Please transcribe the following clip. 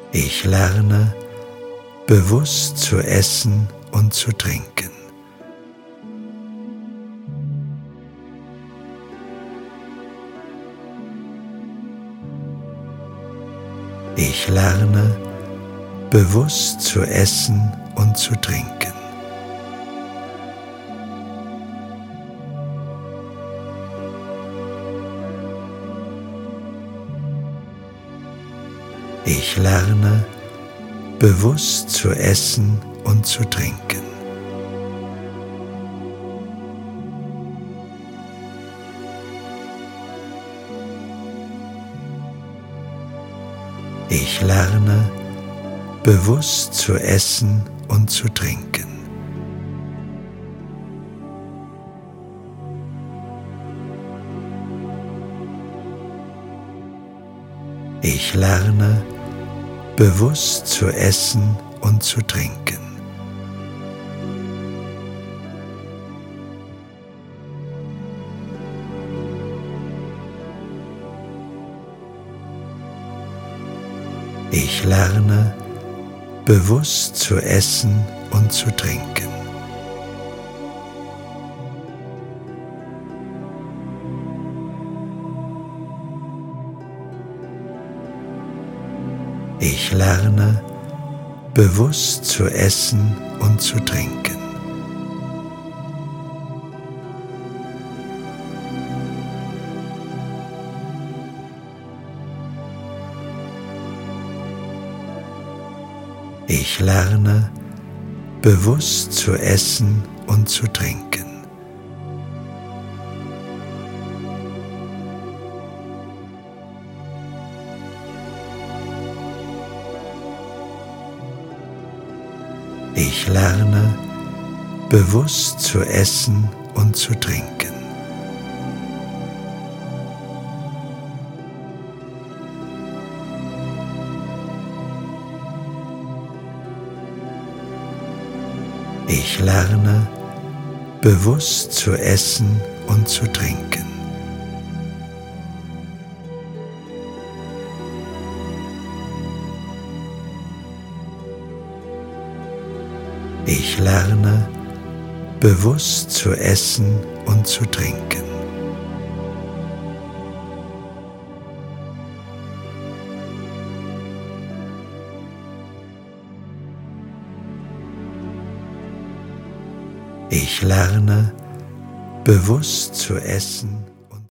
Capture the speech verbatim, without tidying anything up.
Ich lerne, bewusst zu essen und zu trinken. Ich lerne, bewusst zu essen und zu trinken. Ich lerne, bewusst zu essen und zu trinken. Ich lerne, bewusst zu essen und zu trinken. Ich lerne, bewusst zu essen und zu trinken. Ich lerne, bewusst zu essen und zu trinken. Ich lerne, bewusst zu essen und zu trinken. Ich lerne, bewusst zu essen und zu trinken. Ich lerne, bewusst zu essen und zu trinken. Ich lerne, bewusst zu essen und zu trinken. Ich lerne, bewusst zu essen und zu trinken. Ich lerne, bewusst zu essen